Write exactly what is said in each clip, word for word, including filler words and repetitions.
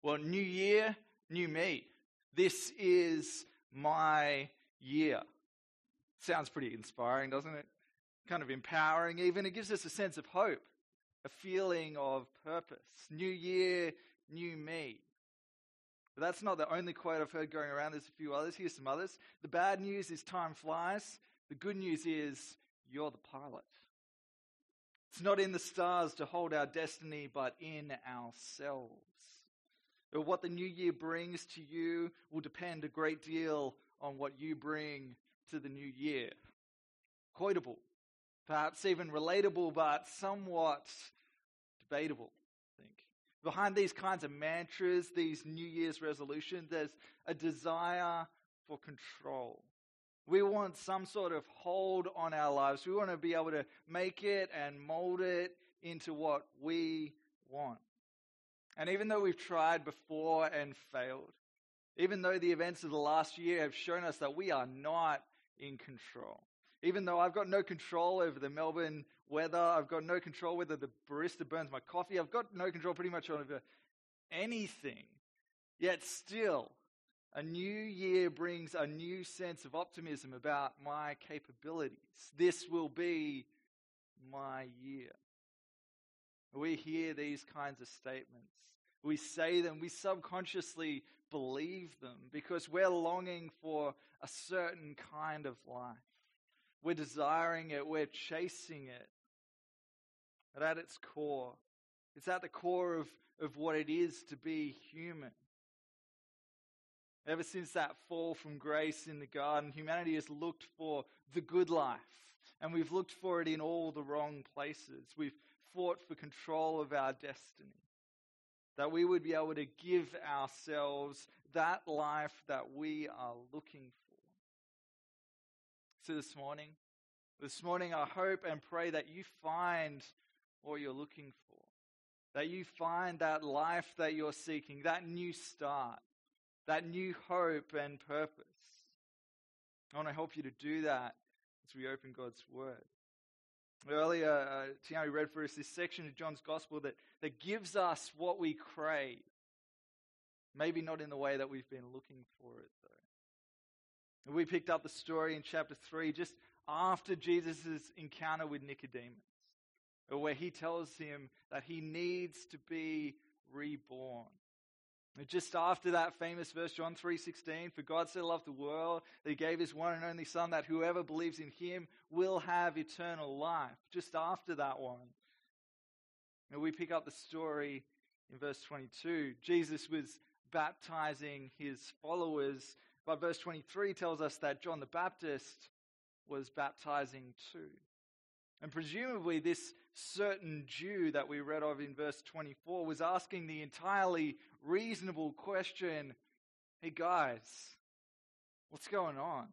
Well, new year, new me. This is my year. Sounds pretty inspiring, doesn't it? Kind of empowering even. It gives us a sense of hope, a feeling of purpose. New year, new me. But that's not the only quote I've heard going around. There's a few others. Here's some others. The bad news is time flies. The good news is you're the pilot. It's not in the stars to hold our destiny, but in ourselves. But what the new year brings to you will depend a great deal on what you bring to the new year. Quotable, perhaps even relatable, but somewhat debatable, I think. Behind these kinds of mantras, these New Year's resolutions, there's a desire for control. We want some sort of hold on our lives. We want to be able to make it and mold it into what we want. And even though we've tried before and failed, even though the events of the last year have shown us that we are not in control, even though I've got no control over the Melbourne weather, I've got no control whether the barista burns my coffee, I've got no control pretty much over anything, yet still, a new year brings a new sense of optimism about my capabilities. This will be my year. We hear these kinds of statements. We say them. We subconsciously believe them because we're longing for a certain kind of life. We're desiring it. We're chasing it. But at its core, it's at the core of, of what it is to be human. Ever since that fall from grace in the garden, humanity has looked for the good life. And we've looked for it in all the wrong places. We've fought for control of our destiny. That we would be able to give ourselves that life that we are looking for. So this morning, this morning I hope and pray that you find what you're looking for. That you find that life that you're seeking, that new start. That new hope and purpose. I want to help you to do that as we open God's Word. Earlier, uh, Tiani read for us this section of John's Gospel that, that gives us what we crave. Maybe not in the way that we've been looking for it, though. We picked up the story in chapter three just after Jesus' encounter with Nicodemus, where he tells him that he needs to be reborn. Just after that famous verse, John three sixteen, for God so loved the world that he gave his one and only Son, that whoever believes in him will have eternal life. Just after that one. And we pick up the story in verse twenty-two. Jesus was baptizing his followers, but verse twenty-three tells us that John the Baptist was baptizing too. And presumably this certain Jew that we read of in verse twenty-four was asking the entirely reasonable question, hey guys, what's going on?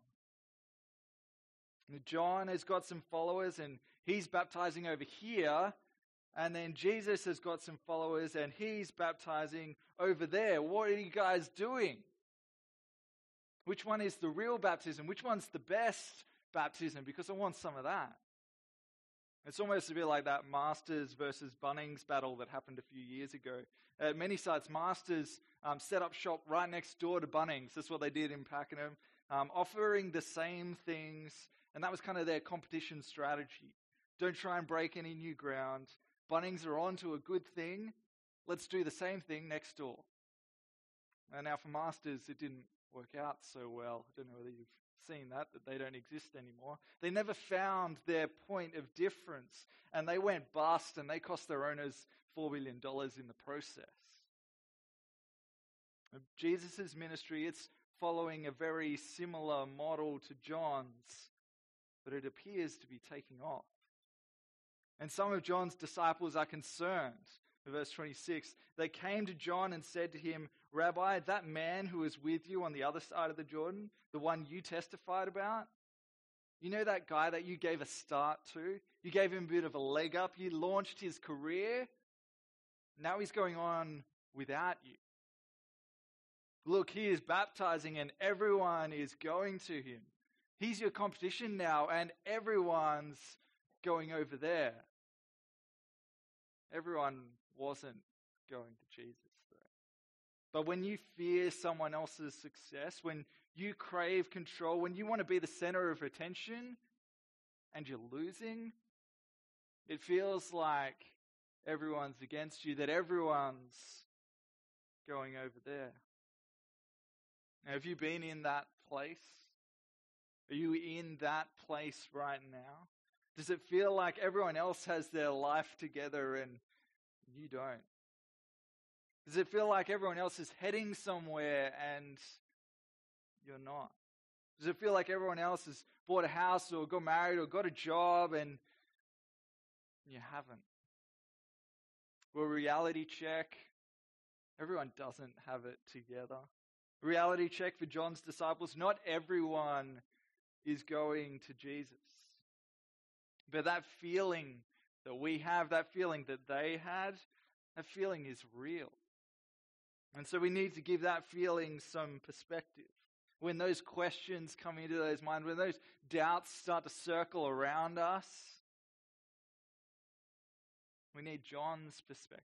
And John has got some followers and he's baptizing over here, and then Jesus has got some followers and he's baptizing over there. What are you guys doing? Which one is the real baptism? Which one's the best baptism? Because I want some of that. It's almost a bit like that Masters versus Bunnings battle that happened a few years ago. At many sites, Masters um, set up shop right next door to Bunnings. That's what they did in Pakenham, um, offering the same things. And that was kind of their competition strategy. Don't try and break any new ground. Bunnings are on to a good thing. Let's do the same thing next door. And now for Masters, it didn't work out so well. I don't know whether you've seen that, that they don't exist anymore. They never found their point of difference, and they went bust, and they cost their owners four billion dollars in the process. Jesus' ministry, it's following a very similar model to John's, but it appears to be taking off. And some of John's disciples are concerned. In verse twenty-six, they came to John and said to him, Rabbi, that man who was with you on the other side of the Jordan, the one you testified about, you know that guy that you gave a start to? You gave him a bit of a leg up. You launched his career. Now he's going on without you. Look, he is baptizing and everyone is going to him. He's your competition now and everyone's going over there. Everyone wasn't going to Jesus, though. But when you fear someone else's success, when you crave control, when you want to be the center of attention and you're losing, it feels like everyone's against you, that everyone's going over there. Now, have you been in that place? Are you in that place right now? Does it feel like everyone else has their life together and you don't? Does it feel like everyone else is heading somewhere and you're not? Does it feel like everyone else has bought a house or got married or got a job and you haven't? Well, reality check, everyone doesn't have it together. Reality check for John's disciples, not everyone is going to Jesus. But that feeling that we have, that feeling that they had, that feeling is real. And so we need to give that feeling some perspective. When those questions come into those minds, when those doubts start to circle around us, we need John's perspective.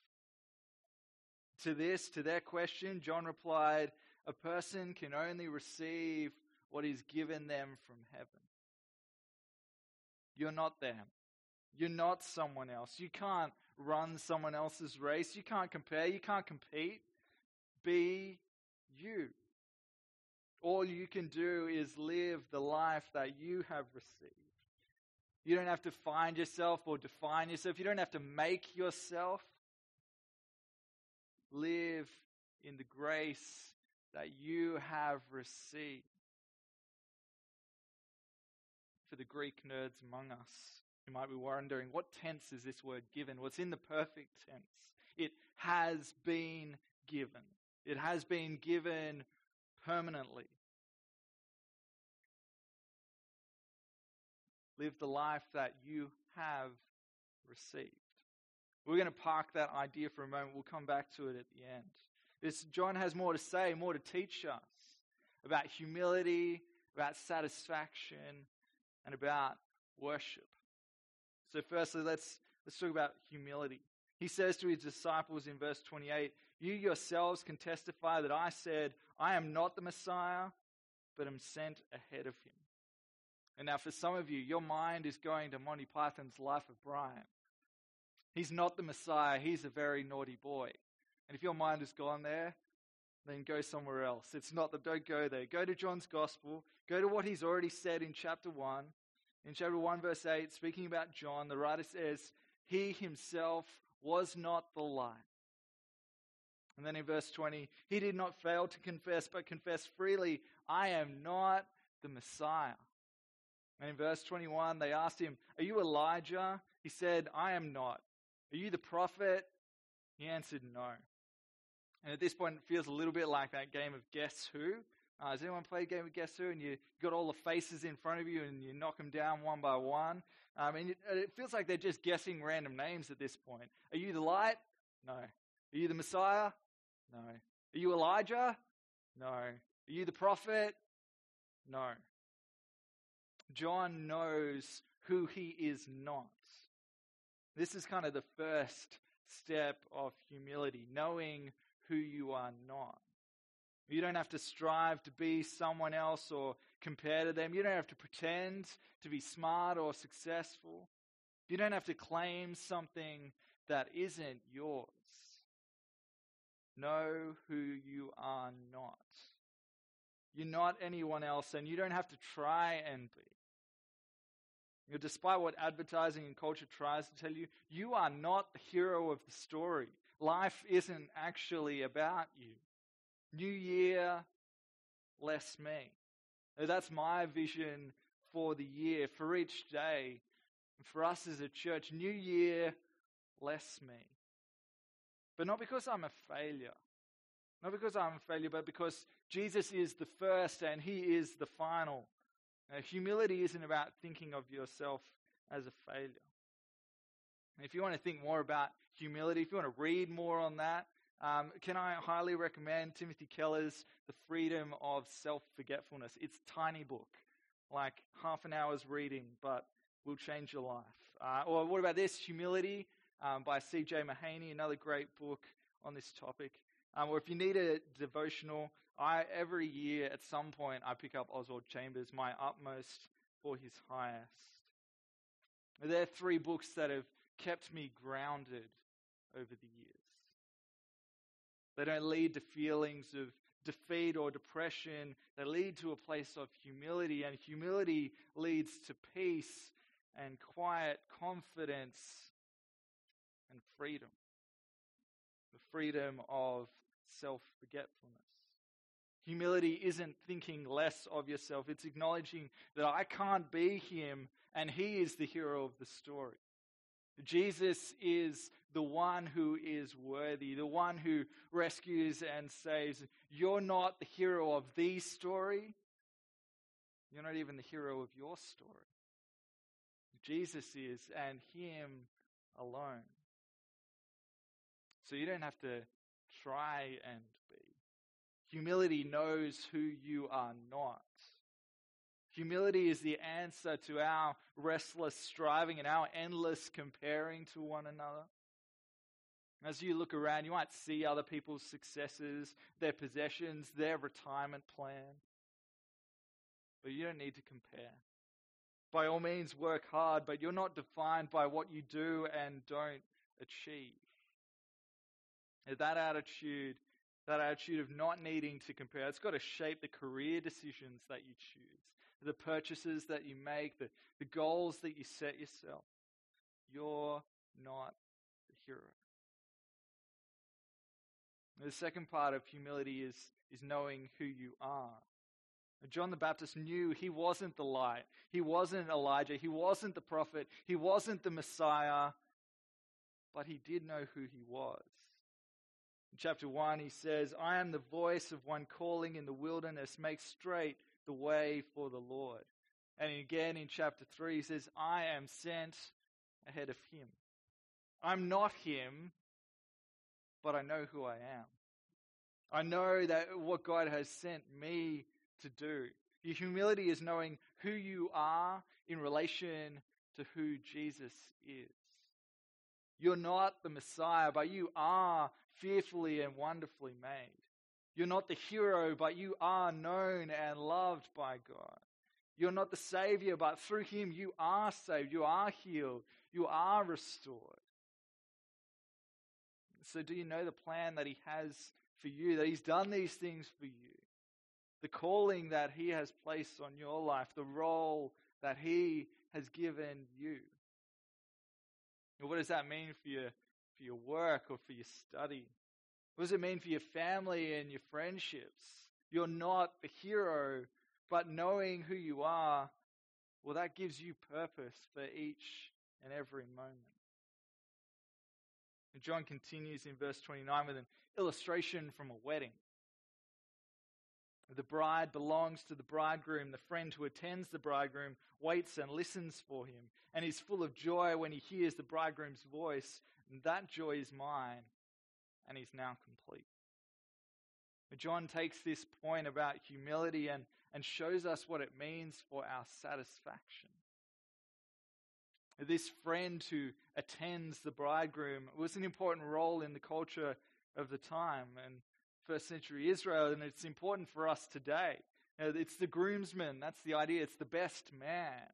To this, to their question, John replied, a person can only receive what is given them from heaven. You're not them. You're not someone else. You can't run someone else's race. You can't compare. You can't compete. Be you. All you can do is live the life that you have received. You don't have to find yourself or define yourself. You don't have to make yourself. Live in the grace that you have received. For the Greek nerds among us who might be wondering, what tense is this word given? Well, it's in the perfect tense. It has been given. It has been given permanently. Live the life that you have received. We're going to park that idea for a moment. We'll come back to it at the end. This, John has more to say, more to teach us about humility, about satisfaction, and about worship. So firstly, let's, let's talk about humility. He says to his disciples in verse twenty-eight, you yourselves can testify that I said, I am not the Messiah, but am sent ahead of him. And now for some of you, your mind is going to Monty Python's Life of Brian. He's not the Messiah, he's a very naughty boy. And if your mind has gone there, then go somewhere else. It's not that, don't go there. Go to John's Gospel. Go to what he's already said in chapter one. In chapter one, verse eight, speaking about John, the writer says, he himself was not the light. And then in verse twenty, he did not fail to confess, but confessed freely, I am not the Messiah. And in verse twenty-one, they asked him, are you Elijah? He said, I am not. Are you the prophet? He answered, no. And at this point, it feels a little bit like that game of Guess Who. Uh, has anyone played a game of Guess Who? And you got all the faces in front of you and you knock them down one by one. Um, and it, it feels like they're just guessing random names at this point. Are you the light? No. Are you the Messiah? No. Are you Elijah? No. Are you the prophet? No. John knows who he is not. This is kind of the first step of humility, knowing who you are not. You don't have to strive to be someone else or compare to them. You don't have to pretend to be smart or successful. You don't have to claim something that isn't yours. Know who you are not. You're not anyone else, and you don't have to try and be. You know, despite what advertising and culture tries to tell you, you are not the hero of the story. Life isn't actually about you. New year, less me. Now, that's my vision for the year, for each day. For us as a church, new year, less me. But not because I'm a failure. Not because I'm a failure, but because Jesus is the first and he is the final. Now, humility isn't about thinking of yourself as a failure. If you want to think more about humility, if you want to read more on that, um, can I highly recommend Timothy Keller's The Freedom of Self-Forgetfulness. It's a tiny book, like half an hour's reading, but will change your life. Uh, or what about this? Humility um, by C J Mahaney, another great book on this topic. Um, or if you need a devotional, I every year at some point I pick up Oswald Chambers, My Utmost for His Highest. They're three books that have kept me grounded over the years. They don't lead to feelings of defeat or depression. They lead to a place of humility, and humility leads to peace and quiet confidence and freedom. The freedom of self-forgetfulness. Humility isn't thinking less of yourself. It's acknowledging that I can't be Him and He is the hero of the story. Jesus is the one who is worthy, the one who rescues and saves. You're not the hero of the story. You're not even the hero of your story. Jesus is, and Him alone. So you don't have to try and be. Humility knows who you are not. Humility is the answer to our restless striving and our endless comparing to one another. As you look around, you might see other people's successes, their possessions, their retirement plan. But you don't need to compare. By all means, work hard, but you're not defined by what you do and don't achieve. That attitude, that attitude of not needing to compare, it's got to shape the career decisions that you choose, the purchases that you make, the, the goals that you set yourself. You're not the hero. The second part of humility is, is knowing who you are. John the Baptist knew he wasn't the light. He wasn't Elijah. He wasn't the prophet. He wasn't the Messiah. But he did know who he was. In chapter one, he says, I am the voice of one calling in the wilderness, make straight the way for the Lord. And again in chapter three, he says, I am sent ahead of him. I'm not him, but I know who I am. I know that what God has sent me to do. Your humility is knowing who you are in relation to who Jesus is. You're not the Messiah, but you are fearfully and wonderfully made. You're not the hero, but you are known and loved by God. You're not the Savior, but through Him you are saved, you are healed, you are restored. So do you know the plan that He has for you, that He's done these things for you? The calling that He has placed on your life, the role that He has given you. And what does that mean for your, for your work or for your study? What does it mean for your family and your friendships? You're not the hero, but knowing who you are, well, that gives you purpose for each and every moment. And John continues in verse twenty-nine with an illustration from a wedding. The bride belongs to the bridegroom. The friend who attends the bridegroom waits and listens for him and is full of joy when he hears the bridegroom's voice. And that joy is mine, and he's now complete. But John takes this point about humility and, and shows us what it means for our satisfaction. This friend who attends the bridegroom was an important role in the culture of the time and first century Israel, and it's important for us today. You know, it's the groomsman, that's the idea, it's the best man.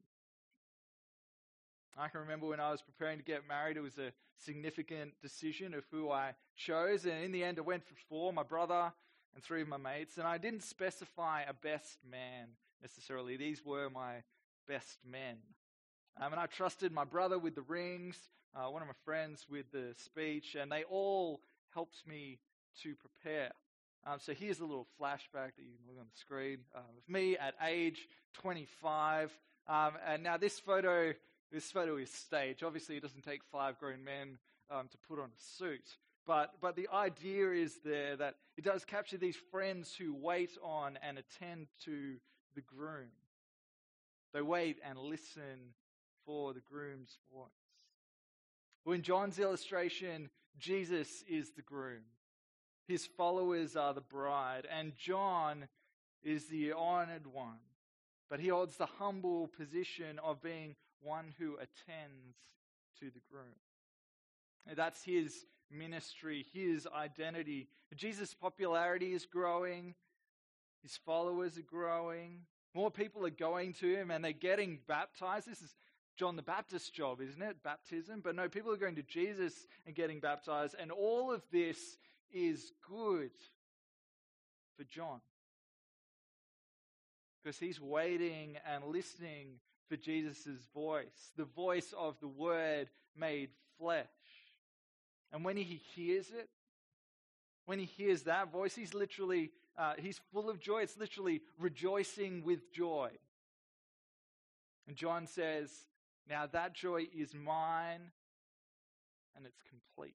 I can remember when I was preparing to get married, it was a significant decision of who I chose, and in the end I went for four, my brother and three of my mates, and I didn't specify a best man necessarily. These were my best men. Um, and I trusted my brother with the rings, uh, one of my friends with the speech, and they all helped me to prepare. Um, so here's a little flashback that you can look on the screen uh, of me at age twenty-five. Um, and now this photo, this photo is staged. Obviously, it doesn't take five grown men um, to put on a suit. But but the idea is there that it does capture these friends who wait on and attend to the groom. They wait and listen for the groom's voice. Well, in John's illustration, Jesus is the groom. His followers are the bride, and John is the honored one. But he holds the humble position of being one who attends to the groom. And that's his ministry, his identity. Jesus' popularity is growing. His followers are growing. More people are going to him and they're getting baptized. This is John the Baptist's job, isn't it? Baptism. But no, people are going to Jesus and getting baptized. And all of this is good for John, because he's waiting and listening for Jesus' voice, the voice of the Word made flesh. And when he hears it, when he hears that voice, he's literally, uh, he's full of joy. It's literally rejoicing with joy. And John says, now that joy is mine and it's complete.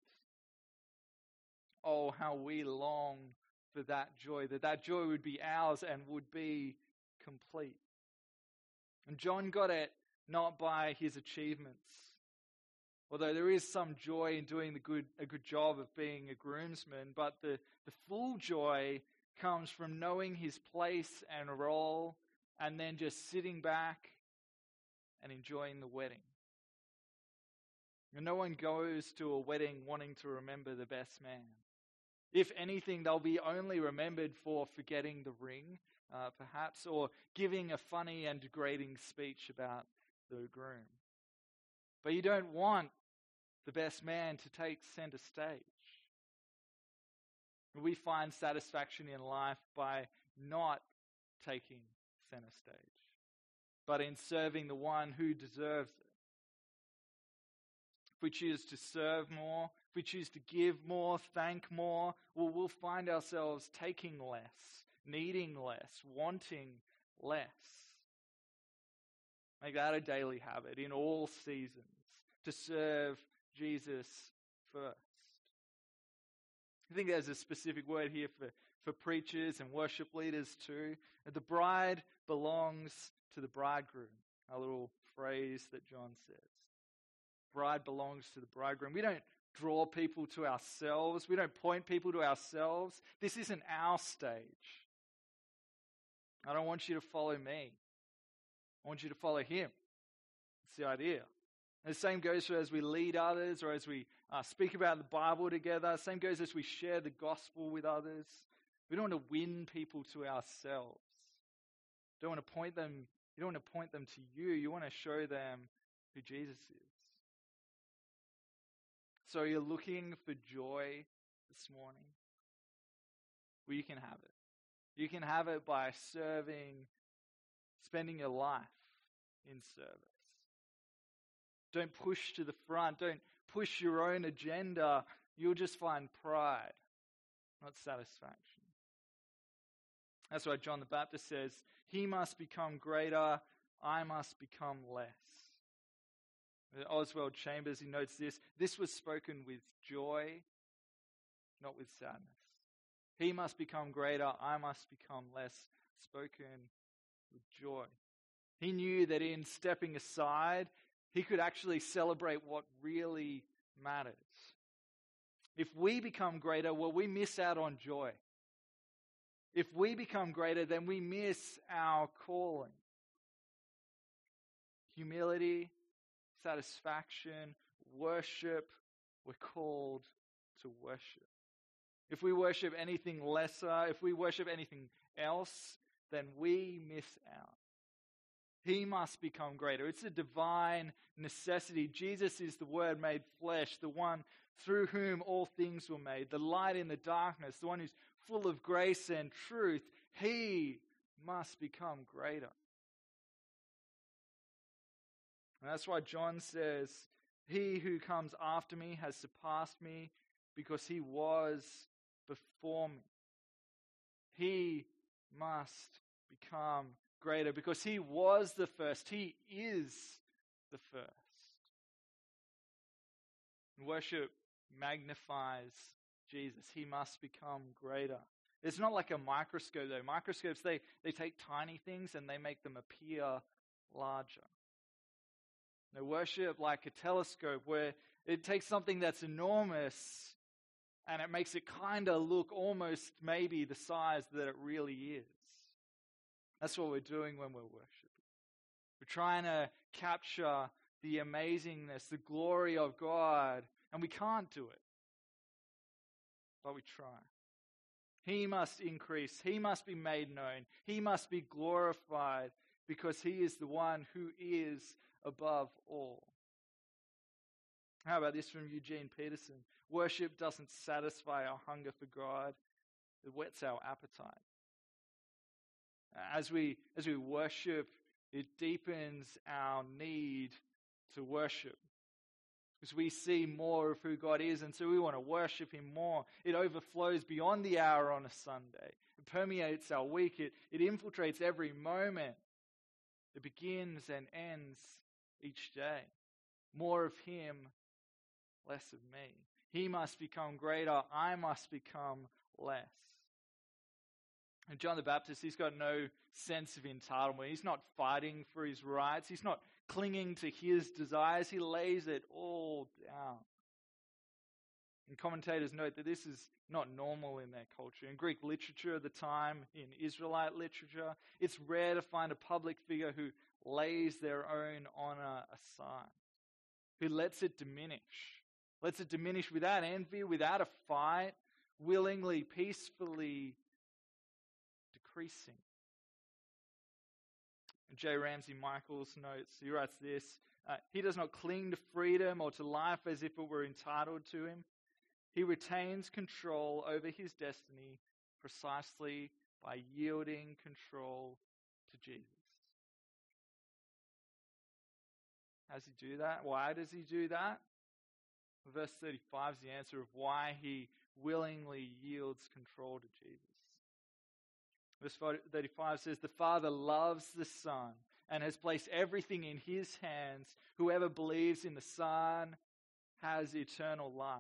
Oh, how we long for that joy, that that joy would be ours and would be complete. And John got it not by his achievements, although there is some joy in doing the good, a good job of being a groomsman, but the, the full joy comes from knowing his place and role and then just sitting back and enjoying the wedding. And no one goes to a wedding wanting to remember the best man. If anything, they'll be only remembered for forgetting the ring, uh, perhaps, or giving a funny and degrading speech about the groom. But you don't want the best man to take center stage. We find satisfaction in life by not taking center stage, but in serving the one who deserves it. If we choose to serve more, if we choose to give more, thank more, well, we'll find ourselves taking less, needing less, wanting less. Make that a daily habit in all seasons, to serve Jesus first. I think there's a specific word here for, for preachers and worship leaders too. The bride belongs to the bridegroom, a little phrase that John says. Bride belongs to the bridegroom. We don't draw people to ourselves. We don't point people to ourselves. This isn't our stage. I don't want you to follow me. I want you to follow him. That's the idea. And the same goes for as we lead others or as we uh, speak about the Bible together. Same goes as we share the gospel with others. We don't want to win people to ourselves. You don't want to point them, you don't want to point them to you. You want to show them who Jesus is. So you're looking for joy this morning? Well, you can have it. You can have it by serving, spending your life in service. Don't push to the front. Don't push your own agenda. You'll just find pride, not satisfaction. That's why John the Baptist says, he must become greater, I must become less. Oswald Chambers, he notes this, this was spoken with joy, not with sadness. He must become greater, I must become less, spoken with joy. He knew that in stepping aside, he could actually celebrate what really matters. If we become greater, well, we miss out on joy. If we become greater, then we miss our calling. Humility, satisfaction, worship, we're called to worship. If we worship anything lesser, if we worship anything else, then we miss out. He must become greater. It's a divine necessity. Jesus is the Word made flesh, the one through whom all things were made, the light in the darkness, the one who's full of grace and truth. He must become greater. And that's why John says, he who comes after me has surpassed me because he was before me. He must become greater because he was the first. He is the first. Worship magnifies Jesus. He must become greater. It's not like a microscope though. Microscopes, they, they take tiny things and they make them appear larger. No, worship like a telescope where it takes something that's enormous and it makes it kind of look almost maybe the size that it really is. That's what we're doing when we're worshiping. We're trying to capture the amazingness, the glory of God, and we can't do it. but we try. He must increase. He must be made known. He must be glorified because he is the one who is above all. How about this from Eugene Peterson? Worship doesn't satisfy our hunger for God. It whets our appetite. As we, as we worship, it deepens our need to worship. Because we see more of who God is, and so we want to worship him more. It overflows beyond the hour on a Sunday. It permeates our week. It, it infiltrates every moment. It begins and ends each day. More of him, less of me. He must become greater. I must become less. And John the Baptist, he's got no sense of entitlement. He's not fighting for his rights. He's not clinging to his desires. He lays it all down. And commentators note that this is not normal in their culture. In Greek literature of the time, in Israelite literature, it's rare to find a public figure who lays their own honor aside, who lets it diminish, lets it diminish without envy, without a fight, willingly, peacefully decreasing. J. Ramsey Michaels notes, he writes this, uh, he does not cling to freedom or to life as if it were entitled to him. He retains control over his destiny precisely by yielding control to Jesus. How does he do that? Why does he do that? Verse thirty-five is the answer of why he willingly yields control to Jesus. Verse thirty-five says, the Father loves the Son and has placed everything in his hands. Whoever believes in the Son has eternal life.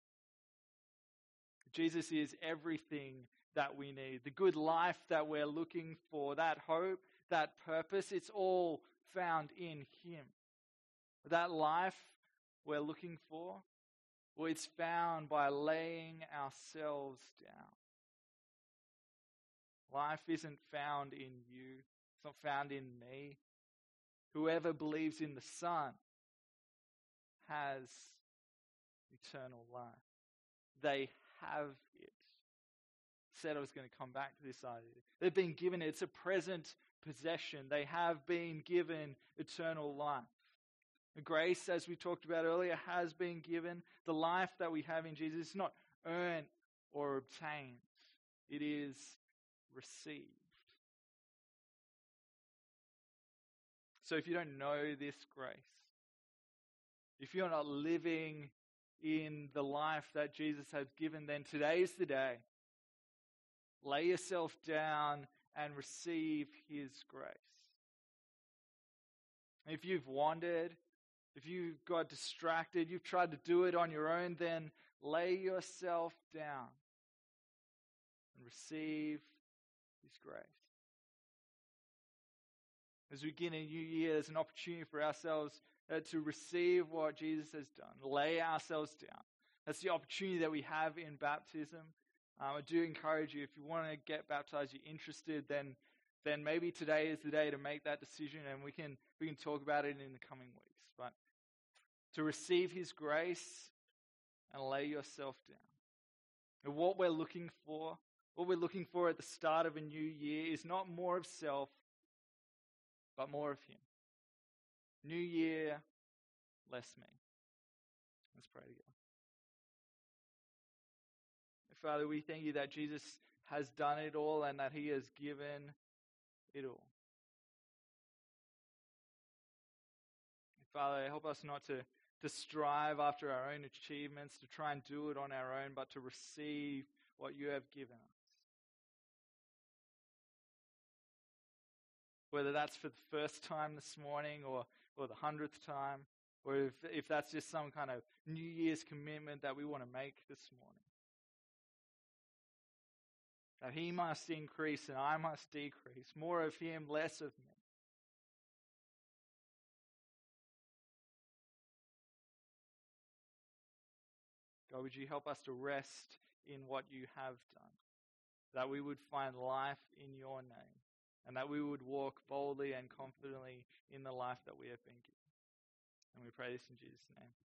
Jesus is everything that we need. The good life that we're looking for, that hope, that purpose, it's all found in him. That life we're looking for, well, it's found by laying ourselves down. Life isn't found in you. It's not found in me. Whoever believes in the Son has eternal life. They have it. I said I was going to come back to this idea. They've been given it. It's a present possession. They have been given eternal life. The grace, as we talked about earlier, has been given. The life that we have in Jesus is not earned or obtained. It is received. So if you don't know this grace, if you're not living in the life that Jesus has given, then today is the day. Lay yourself down and receive his grace. If you've wandered, if you've got distracted, you've tried to do it on your own, then lay yourself down and receive his grace. As we begin a new year, there's an opportunity for ourselves uh, to receive what Jesus has done, lay ourselves down. That's the opportunity that we have in baptism. Um, I do encourage you, if you want to get baptized, you're interested, then then maybe today is the day to make that decision, and we can we can talk about it in the coming weeks. But to receive his grace and lay yourself down. And what we're looking for, what we're looking for at the start of a new year is not more of self, but more of him. New year, less me. Let's pray together. Father, we thank you that Jesus has done it all and that he has given it all. Father, help us not to, to strive after our own achievements, to try and do it on our own, but to receive what you have given us. Whether that's for the first time this morning or, or the hundredth time, or if, if that's just some kind of New Year's commitment that we want to make this morning. That he must increase and I must decrease. More of him, less of me. God, would you help us to rest in what you have done? That we would find life in your name. And that we would walk boldly and confidently in the life that we have been given. And we pray this in Jesus' name.